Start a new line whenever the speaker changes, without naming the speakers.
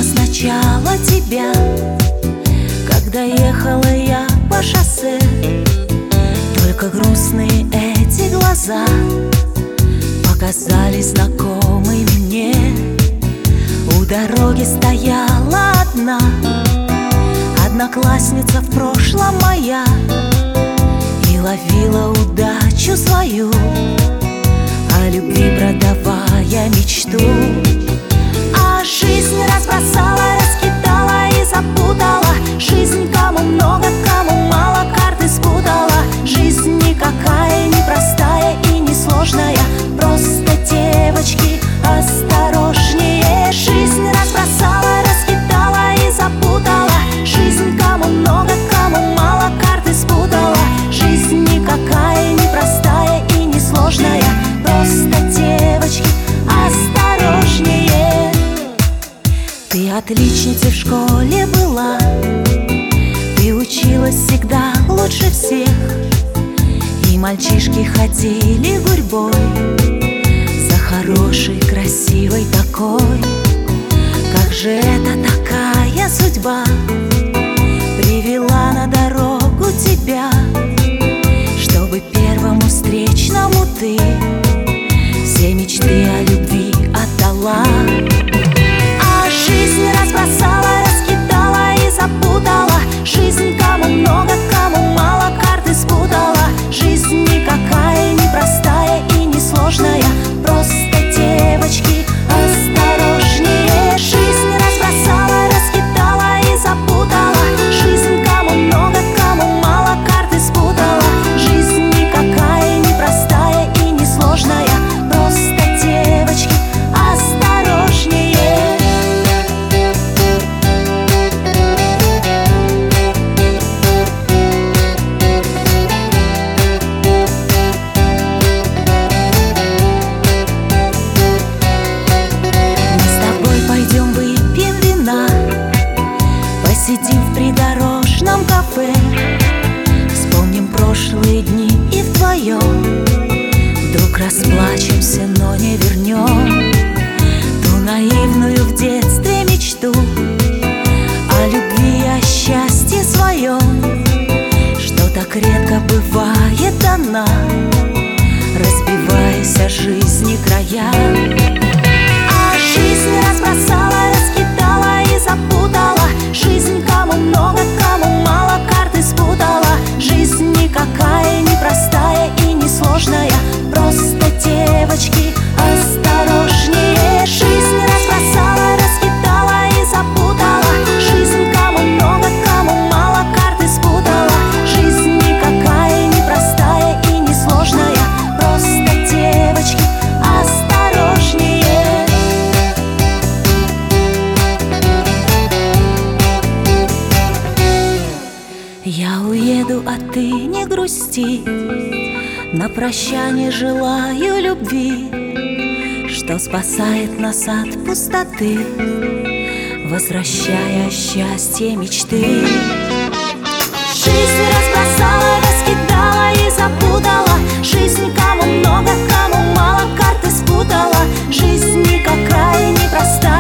сначала тебя, когда ехала я по шоссе. Только грустные эти глаза показались знакомыми мне. У дороги стояла одна одноклассница в прошлом моя, и ловила удачу свою, о любви продавая мечту. А жизнь разбросала, раскидала и запутала. Жизнь кому много, кому мало, карты спутала. Жизнь никакая, не простая и не сложная. Просто, девочки, осторожнее. Жизнь разбросала, раскидала и запутала. Жизнь кому много, кому мало, карты спутала. Жизнь никакая, не простая и не сложная. Просто, девочки, осторожнее. Ты отличницей в школе была, ты училась всегда лучше всех, и мальчишки ходили гурьбой за хорошей, красивой такой. Как же это такая судьба привела на дорогу тебя, чтобы первому встречному ты все мечты о любви отдала. А жизнь разбросала, раскидала и запутала. Жизнь кому много, кому мало, карты спутала. Жизнь никакая, не простая и не сложная. Просто, девочки, осторожнее. Жизнь разбросала, раскидала и запутала. Жизнь кому много, кому мало, карты спутала. Жизнь никакая, не простая и не сложная. Просто, девочки, осторожнее. Посидим в придорожном кафе, вспомним прошлые дни и вдвоем вдруг расплачемся, но не вернем ту наивную в детстве мечту о любви, о счастье своем, что так редко бывает дана, разбиваясь о жизни края. А жизнь разбросала, раскидала и запутала. Жизнь кому много, кому мало, карты спутала. Жизнь никакая, не простая и не сложная. Просто, девочки, осторожнее. Жизнь разбросала, раскидала и запутала. Жизнь кому много, кому мало, карты спутала. Жизнь никакая, не простая и не сложная. Просто, девочки, осторожнее. Я уеду, а ты не грусти. На прощание желаю любви, что спасает нас от пустоты, возвращая счастье мечты. Жизнь разбросала, раскидала и запутала. Жизнь кому много, кому мало, карты спутала. Жизнь никакая, не простая